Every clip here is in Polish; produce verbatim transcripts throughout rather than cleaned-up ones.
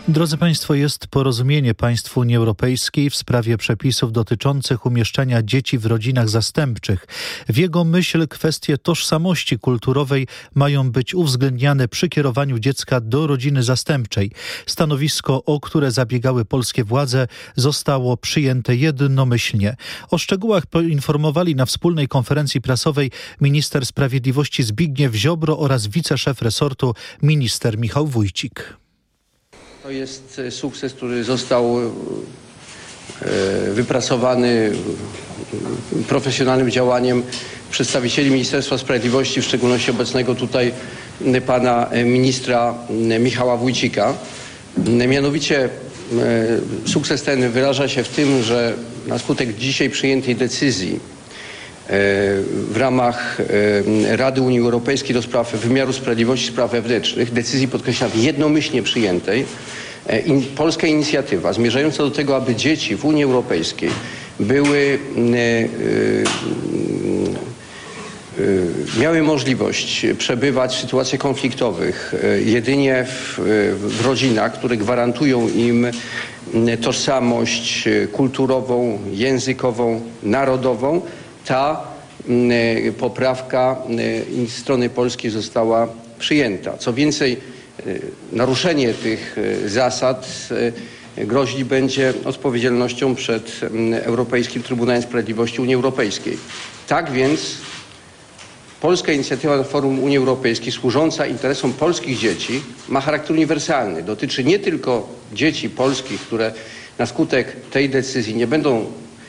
Drodzy Państwo, jest porozumienie państw Unii Europejskiej w sprawie przepisów dotyczących umieszczania dzieci w rodzinach zastępczych. W jego myśl kwestie tożsamości kulturowej mają być uwzględniane przy kierowaniu dziecka do rodziny zastępczej. Stanowisko, o które zabiegały polskie władze, zostało przyjęte jednomyślnie. O szczegółach poinformowali na wspólnej konferencji prasowej minister sprawiedliwości Zbigniew Ziobro oraz wiceszef resortu minister Michał Wójcik. To jest sukces, który został wypracowany profesjonalnym działaniem przedstawicieli Ministerstwa Sprawiedliwości, w szczególności obecnego tutaj pana ministra Michała Wójcika. Mianowicie sukces ten wyraża się w tym, że na skutek dzisiaj przyjętej decyzji w ramach Rady Unii Europejskiej do spraw wymiaru sprawiedliwości i spraw wewnętrznych, decyzji, podkreślam, jednomyślnie przyjętej, polska inicjatywa zmierzająca do tego, aby dzieci w Unii Europejskiej były, miały możliwość przebywać w sytuacjach konfliktowych jedynie w, w rodzinach, które gwarantują im tożsamość kulturową, językową, narodową. Ta poprawka z strony polskiej została przyjęta. Co więcej, naruszenie tych zasad grozić będzie odpowiedzialnością przed Europejskim Trybunałem Sprawiedliwości Unii Europejskiej. Tak więc polska inicjatywa na forum Unii Europejskiej służąca interesom polskich dzieci ma charakter uniwersalny. Dotyczy nie tylko dzieci polskich, które na skutek tej decyzji nie będą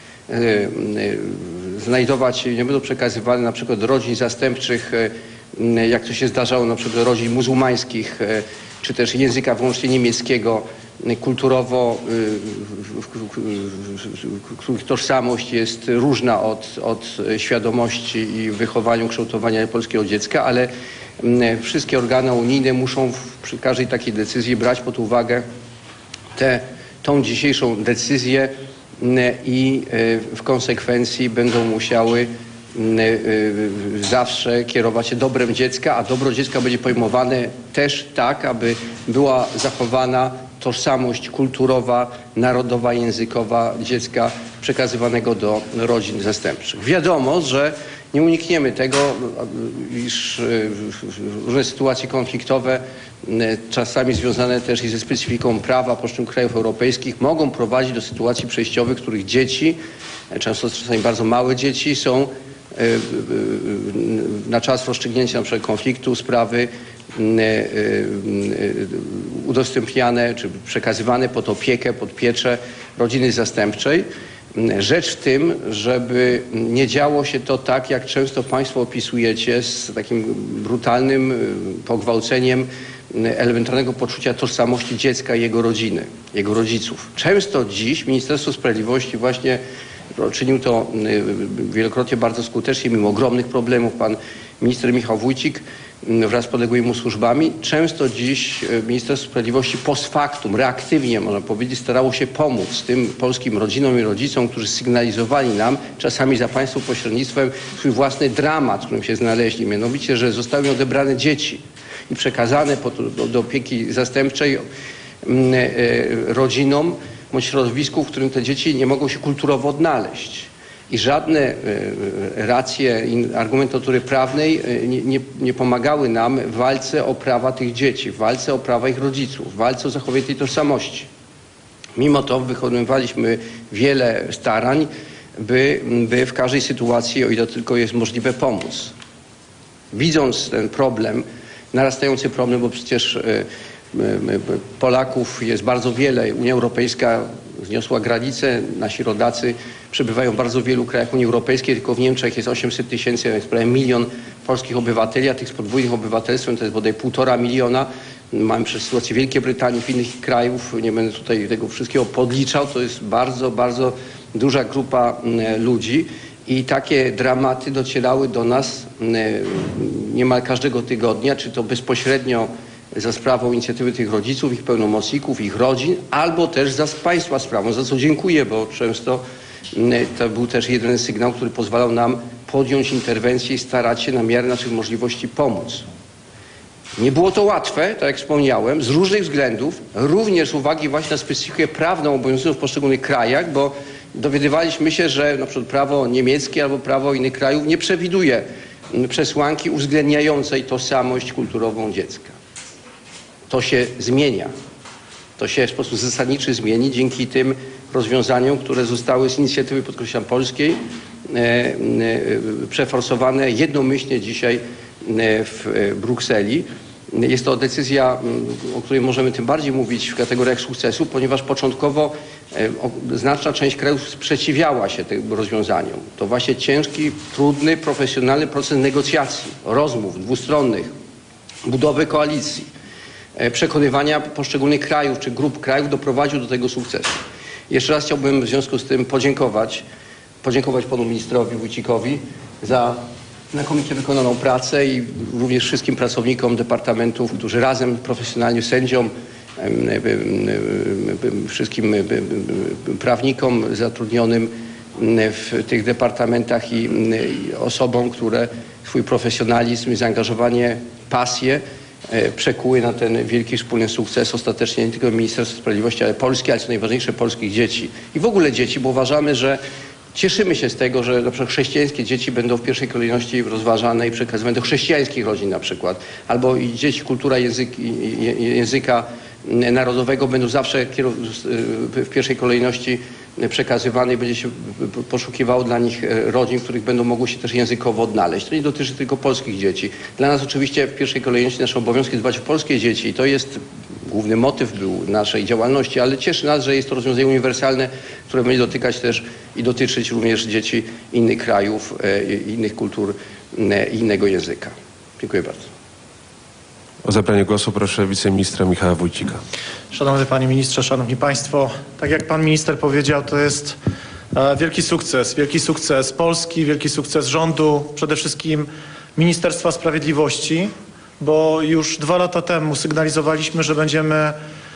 znajdować się, nie będą przekazywane na przykład do rodzin zastępczych, jak to się zdarzało na przykład do rodzin muzułmańskich, czy też języka wyłącznie niemieckiego, kulturowo, których tożsamość jest różna od, od świadomości i wychowaniu, kształtowania polskiego dziecka, ale wszystkie organy unijne muszą przy każdej takiej decyzji brać pod uwagę tę, tą dzisiejszą decyzję i w konsekwencji będą musiały zawsze kierować się dobrem dziecka, a dobro dziecka będzie pojmowane też tak, aby była zachowana tożsamość kulturowa, narodowa, językowa dziecka przekazywanego do rodzin zastępczych. Wiadomo, że nie unikniemy tego, iż różne sytuacje konfliktowe, czasami związane też i ze specyfiką prawa poszczególnych krajów europejskich, mogą prowadzić do sytuacji przejściowych, w których dzieci, często czasami bardzo małe dzieci, są na czas rozstrzygnięcia na przykład konfliktu, sprawy udostępniane czy przekazywane pod opiekę, pod pieczę rodziny zastępczej. Rzecz w tym, żeby nie działo się to tak, jak często Państwo opisujecie, z takim brutalnym pogwałceniem elementarnego poczucia tożsamości dziecka i jego rodziny, jego rodziców. Często dziś Ministerstwo Sprawiedliwości właśnie czynił to wielokrotnie bardzo skutecznie, mimo ogromnych problemów. Pan minister Michał Wójcik wraz z podległymi mu służbami. Często dziś Ministerstwo Sprawiedliwości post factum, reaktywnie można powiedzieć, starało się pomóc tym polskim rodzinom i rodzicom, którzy sygnalizowali nam, czasami za Państwa pośrednictwem, swój własny dramat, w którym się znaleźli. Mianowicie, że zostały odebrane dzieci i przekazane pod, do, do opieki zastępczej rodzinom bądź środowisku, w którym te dzieci nie mogą się kulturowo odnaleźć. I żadne racje, argumenty natury prawnej nie, nie, nie pomagały nam w walce o prawa tych dzieci, w walce o prawa ich rodziców, w walce o zachowanie tej tożsamości. Mimo to wykonywaliśmy wiele starań, by, by w każdej sytuacji, o ile tylko jest możliwe, pomóc. Widząc ten problem, narastający problem, bo przecież Polaków jest bardzo wiele, Unia Europejska zniosła granicę, nasi rodacy przebywają w bardzo wielu krajach Unii Europejskiej, tylko w Niemczech jest osiemset tysięcy, jest prawie milion polskich obywateli, a tych z podwójnym obywatelstwem to jest bodaj półtora miliona. Mamy przez sytuację Wielkiej Brytanii, w innych krajów, nie będę tutaj tego wszystkiego podliczał, to jest bardzo, bardzo duża grupa ludzi i takie dramaty docierały do nas niemal każdego tygodnia, czy to bezpośrednio za sprawą inicjatywy tych rodziców, ich pełnomocników, ich rodzin, albo też za Państwa sprawą, za co dziękuję, bo często to był też jeden sygnał, który pozwalał nam podjąć interwencję i starać się na miarę naszych możliwości pomóc. Nie było to łatwe, tak jak wspomniałem, z różnych względów, również z uwagi właśnie na specyfikę prawną obowiązującą w poszczególnych krajach, bo dowiadywaliśmy się, że na przykład prawo niemieckie albo prawo innych krajów nie przewiduje przesłanki uwzględniającej tożsamość kulturową dziecka. To się zmienia. To się w sposób zasadniczy zmieni dzięki tym rozwiązaniom, które zostały z inicjatywy, podkreślam, polskiej e, e, przeforsowane jednomyślnie dzisiaj w Brukseli. Jest to decyzja, o której możemy tym bardziej mówić w kategoriach sukcesu, ponieważ początkowo znaczna część krajów sprzeciwiała się tym rozwiązaniom. To właśnie ciężki, trudny, profesjonalny proces negocjacji, rozmów dwustronnych, budowy koalicji, przekonywania poszczególnych krajów czy grup krajów doprowadził do tego sukcesu. Jeszcze raz chciałbym w związku z tym podziękować, podziękować panu ministrowi Wójcikowi za znakomicie wykonaną pracę i również wszystkim pracownikom departamentów, którzy razem profesjonalnie, sędziom, wszystkim prawnikom zatrudnionym w tych departamentach i osobom, które swój profesjonalizm i zaangażowanie, pasję przekuły na ten wielki wspólny sukces ostatecznie nie tylko Ministerstwa Sprawiedliwości, ale Polski, ale co najważniejsze polskich dzieci. I w ogóle dzieci, bo uważamy, że cieszymy się z tego, że na przykład chrześcijańskie dzieci będą w pierwszej kolejności rozważane i przekazywane do chrześcijańskich rodzin na przykład. Albo i dzieci kultura język, języka narodowego będą zawsze w pierwszej kolejności przekazywane i będzie się poszukiwało dla nich rodzin, w których będą mogły się też językowo odnaleźć. To nie dotyczy tylko polskich dzieci. Dla nas oczywiście w pierwszej kolejności naszym obowiązkiem dbać o polskie dzieci i to jest główny motyw był naszej działalności, ale cieszy nas, że jest to rozwiązanie uniwersalne, które będzie dotykać też i dotyczyć również dzieci innych krajów, innych kultur i innego języka. Dziękuję bardzo. O zabranie głosu proszę wiceministra Michała Wójcika. Szanowny Panie Ministrze, Szanowni Państwo, tak jak Pan Minister powiedział, to jest wielki sukces, wielki sukces Polski, wielki sukces rządu, przede wszystkim Ministerstwa Sprawiedliwości, bo już dwa lata temu sygnalizowaliśmy, że będziemy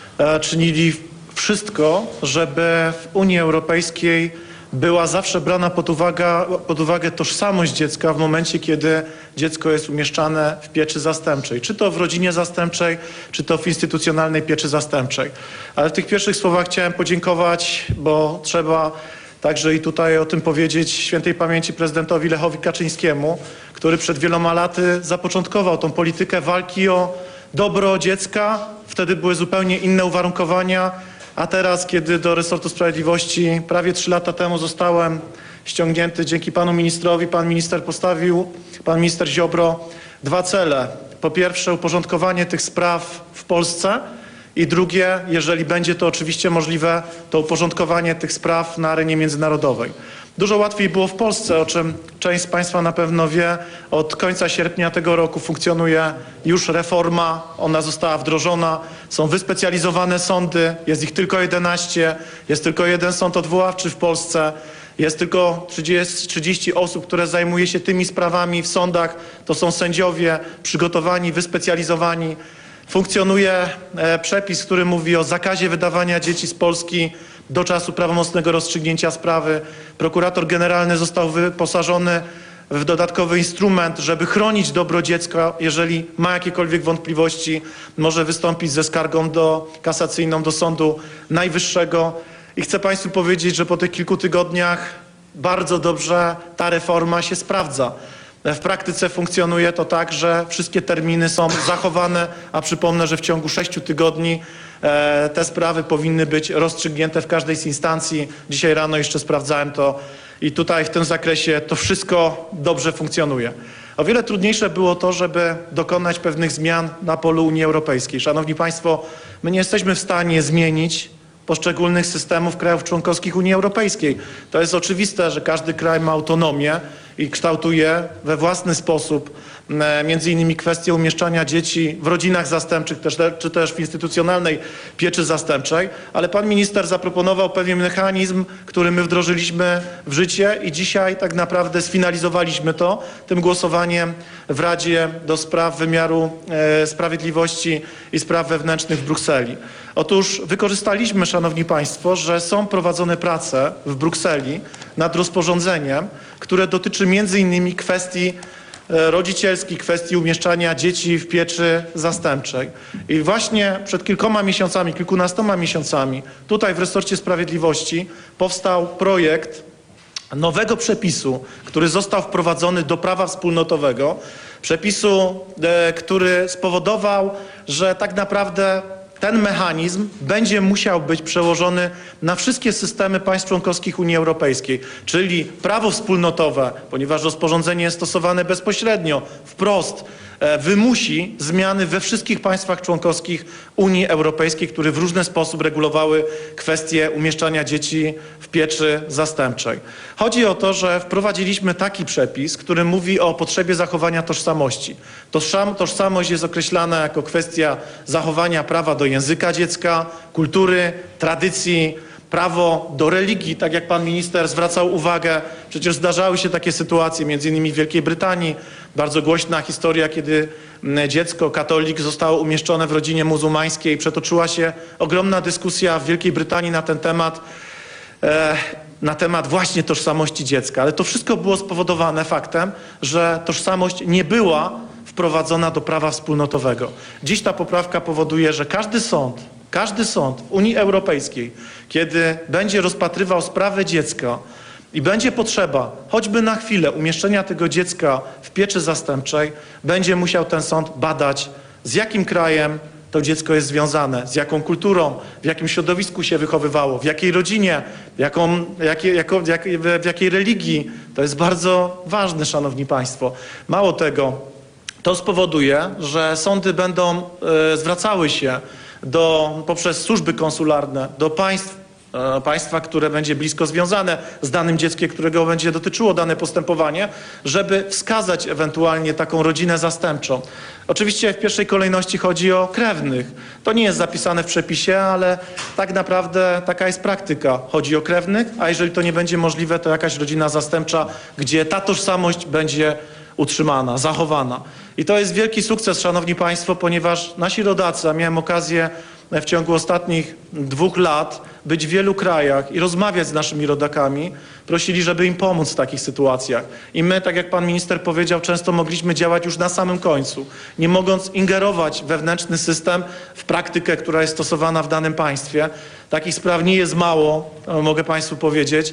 czynili wszystko, żeby w Unii Europejskiej była zawsze brana pod uwagę, pod uwagę tożsamość dziecka w momencie, kiedy dziecko jest umieszczane w pieczy zastępczej. Czy to w rodzinie zastępczej, czy to w instytucjonalnej pieczy zastępczej. Ale w tych pierwszych słowach chciałem podziękować, bo trzeba także i tutaj o tym powiedzieć świętej pamięci prezydentowi Lechowi Kaczyńskiemu, który przed wieloma laty zapoczątkował tą politykę walki o dobro dziecka. Wtedy były zupełnie inne uwarunkowania. A teraz, kiedy do resortu sprawiedliwości prawie trzy lata temu zostałem ściągnięty dzięki panu ministrowi, pan minister postawił, pan minister Ziobro, dwa cele. Po pierwsze, uporządkowanie tych spraw w Polsce i drugie, jeżeli będzie to oczywiście możliwe, to uporządkowanie tych spraw na arenie międzynarodowej. Dużo łatwiej było w Polsce, o czym część z Państwa na pewno wie. Od końca sierpnia tego roku funkcjonuje już reforma, ona została wdrożona. Są wyspecjalizowane sądy, jest ich tylko jedenaście, jest tylko jeden sąd odwoławczy w Polsce. Jest tylko trzydzieści, trzydzieści osób, które zajmuje się tymi sprawami w sądach. To są sędziowie przygotowani, wyspecjalizowani. Funkcjonuje przepis, który mówi o zakazie wydawania dzieci z Polski do czasu prawomocnego rozstrzygnięcia sprawy. Prokurator generalny został wyposażony w dodatkowy instrument, żeby chronić dobro dziecka. Jeżeli ma jakiekolwiek wątpliwości, może wystąpić ze skargą do, kasacyjną do Sądu Najwyższego. I chcę Państwu powiedzieć, że po tych kilku tygodniach bardzo dobrze ta reforma się sprawdza. W praktyce funkcjonuje to tak, że wszystkie terminy są zachowane, a przypomnę, że w ciągu sześciu tygodni e, te sprawy powinny być rozstrzygnięte w każdej z instancji. Dzisiaj rano jeszcze sprawdzałem to i tutaj w tym zakresie to wszystko dobrze funkcjonuje. O wiele trudniejsze było to, żeby dokonać pewnych zmian na polu Unii Europejskiej. Szanowni Państwo, my nie jesteśmy w stanie zmienić poszczególnych systemów krajów członkowskich Unii Europejskiej. To jest oczywiste, że każdy kraj ma autonomię i kształtuje we własny sposób między innymi kwestię umieszczania dzieci w rodzinach zastępczych też, czy też w instytucjonalnej pieczy zastępczej, ale pan minister zaproponował pewien mechanizm, który my wdrożyliśmy w życie i dzisiaj tak naprawdę sfinalizowaliśmy to tym głosowaniem w Radzie do Spraw Wymiaru e, Sprawiedliwości i Spraw Wewnętrznych w Brukseli. Otóż wykorzystaliśmy, szanowni państwo, że są prowadzone prace w Brukseli nad rozporządzeniem, które dotyczy między innymi kwestii rodzicielski, kwestii umieszczania dzieci w pieczy zastępczej. I właśnie przed kilkoma miesiącami, kilkunastoma miesiącami tutaj w resorcie sprawiedliwości powstał projekt nowego przepisu, który został wprowadzony do prawa wspólnotowego. Przepisu, e, który spowodował, że tak naprawdę ten mechanizm będzie musiał być przełożony na wszystkie systemy państw członkowskich Unii Europejskiej, czyli prawo wspólnotowe, ponieważ rozporządzenie jest stosowane bezpośrednio, wprost, e, wymusi zmiany we wszystkich państwach członkowskich Unii Europejskiej, które w różny sposób regulowały kwestie umieszczania dzieci w pieczy zastępczej. Chodzi o to, że wprowadziliśmy taki przepis, który mówi o potrzebie zachowania tożsamości. Tożsam, tożsamość jest określana jako kwestia zachowania prawa do języka dziecka, kultury, tradycji, prawo do religii, tak jak pan minister zwracał uwagę. Przecież zdarzały się takie sytuacje, między innymi w Wielkiej Brytanii. Bardzo głośna historia, kiedy dziecko, katolik, zostało umieszczone w rodzinie muzułmańskiej. Przetoczyła się ogromna dyskusja w Wielkiej Brytanii na ten temat, e, na temat właśnie tożsamości dziecka. Ale to wszystko było spowodowane faktem, że tożsamość nie była wprowadzona do prawa wspólnotowego. Dziś ta poprawka powoduje, że każdy sąd, każdy sąd w Unii Europejskiej, kiedy będzie rozpatrywał sprawę dziecka i będzie potrzeba choćby na chwilę umieszczenia tego dziecka w pieczy zastępczej, będzie musiał ten sąd badać, z jakim krajem to dziecko jest związane, z jaką kulturą, w jakim środowisku się wychowywało, w jakiej rodzinie, jaką, jakie, jako, jak, w jakiej religii. To jest bardzo ważne, szanowni państwo. Mało tego, to spowoduje, że sądy będą e, zwracały się do, poprzez służby konsularne do państw, e, państwa, które będzie blisko związane z danym dzieckiem, którego będzie dotyczyło dane postępowanie, żeby wskazać ewentualnie taką rodzinę zastępczą. Oczywiście w pierwszej kolejności chodzi o krewnych. To nie jest zapisane w przepisie, ale tak naprawdę taka jest praktyka. Chodzi o krewnych, a jeżeli to nie będzie możliwe, to jakaś rodzina zastępcza, gdzie ta tożsamość będzie utrzymana, zachowana. I to jest wielki sukces, szanowni państwo, ponieważ nasi rodacy, a miałem okazję w ciągu ostatnich dwóch lat być w wielu krajach i rozmawiać z naszymi rodakami, prosili, żeby im pomóc w takich sytuacjach. I my, tak jak pan minister powiedział, często mogliśmy działać już na samym końcu, nie mogąc ingerować w wewnętrzny system, w praktykę, która jest stosowana w danym państwie. Takich spraw nie jest mało, mogę państwu powiedzieć.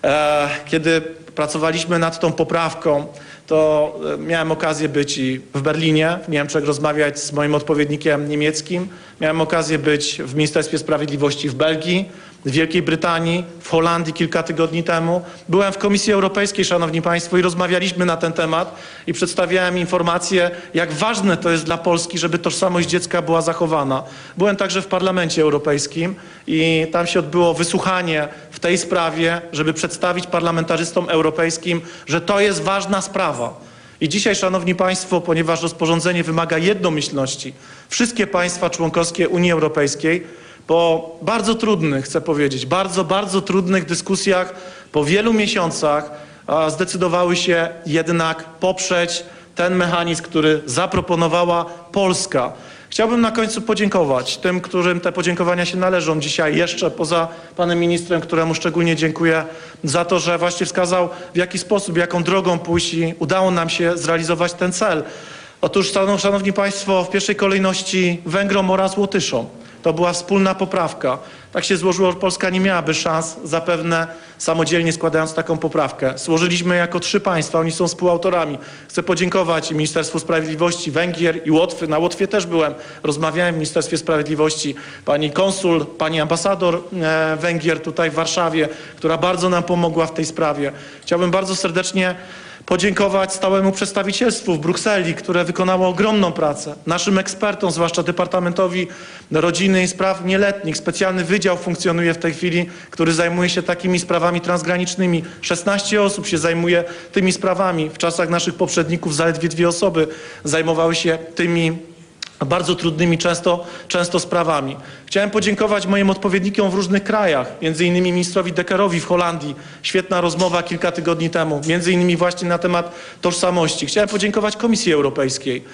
Kiedy pracowaliśmy nad tą poprawką, to miałem okazję być i w Berlinie, w Niemczech, rozmawiać z moim odpowiednikiem niemieckim. Miałem okazję być w Ministerstwie Sprawiedliwości w Belgii, w Wielkiej Brytanii, w Holandii kilka tygodni temu. Byłem w Komisji Europejskiej, szanowni państwo, i rozmawialiśmy na ten temat i przedstawiałem informację, jak ważne to jest dla Polski, żeby tożsamość dziecka była zachowana. Byłem także w Parlamencie Europejskim i tam się odbyło wysłuchanie w tej sprawie, żeby przedstawić parlamentarzystom europejskim, że to jest ważna sprawa. I dzisiaj, szanowni państwo, ponieważ rozporządzenie wymaga jednomyślności, wszystkie państwa członkowskie Unii Europejskiej po bardzo trudnych, chcę powiedzieć, bardzo, bardzo trudnych dyskusjach, po wielu miesiącach zdecydowały się jednak poprzeć ten mechanizm, który zaproponowała Polska. Chciałbym na końcu podziękować tym, którym te podziękowania się należą dzisiaj, jeszcze poza panem ministrem, któremu szczególnie dziękuję za to, że właśnie wskazał, w jaki sposób, jaką drogą pójść i udało nam się zrealizować ten cel. Otóż, szanowni państwo, w pierwszej kolejności Węgrom oraz Łotyszom. To była wspólna poprawka. Tak się złożyło, że Polska nie miałaby szans zapewne samodzielnie składając taką poprawkę. Złożyliśmy jako trzy państwa, oni są współautorami. Chcę podziękować i Ministerstwu Sprawiedliwości Węgier i Łotwy. Na Łotwie też byłem, rozmawiałem w Ministerstwie Sprawiedliwości. Pani konsul, pani ambasador e, Węgier tutaj w Warszawie, która bardzo nam pomogła w tej sprawie. Chciałbym bardzo serdecznie podziękować stałemu przedstawicielstwu w Brukseli, które wykonało ogromną pracę. Naszym ekspertom, zwłaszcza Departamentowi Rodziny i Spraw Nieletnich. Specjalny wydział funkcjonuje w tej chwili, który zajmuje się takimi sprawami transgranicznymi. szesnaście osób się zajmuje tymi sprawami. W czasach naszych poprzedników zaledwie dwie osoby zajmowały się tymi bardzo trudnymi często, często sprawami. Chciałem podziękować moim odpowiednikom w różnych krajach, między innymi ministrowi Deckerowi w Holandii. Świetna rozmowa kilka tygodni temu, między innymi właśnie na temat tożsamości. Chciałem podziękować Komisji Europejskiej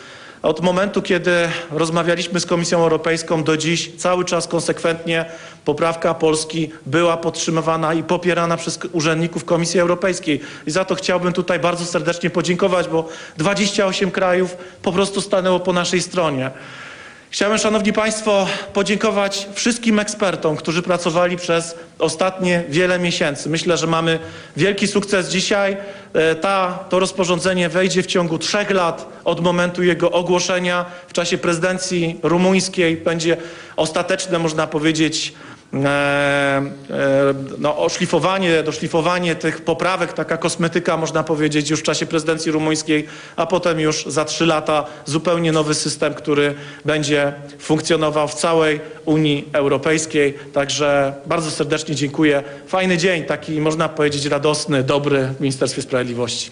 Od momentu, kiedy rozmawialiśmy z Komisją Europejską do dziś cały czas konsekwentnie poprawka Polski była podtrzymywana i popierana przez urzędników Komisji Europejskiej. I za to chciałbym tutaj bardzo serdecznie podziękować, bo dwadzieścia osiem krajów po prostu stanęło po naszej stronie. Chciałem, Szanowni Państwo, podziękować wszystkim ekspertom, którzy pracowali przez ostatnie wiele miesięcy. Myślę, że mamy wielki sukces dzisiaj. Ta, to rozporządzenie wejdzie w ciągu trzech lat od momentu jego ogłoszenia. W czasie prezydencji rumuńskiej będzie ostateczne, można powiedzieć, E, e, no, oszlifowanie, doszlifowanie tych poprawek, taka kosmetyka, można powiedzieć, już w czasie prezydencji rumuńskiej, a potem już za trzy lata zupełnie nowy system, który będzie funkcjonował w całej Unii Europejskiej. Także bardzo serdecznie dziękuję. Fajny dzień, taki można powiedzieć radosny, dobry w Ministerstwie Sprawiedliwości.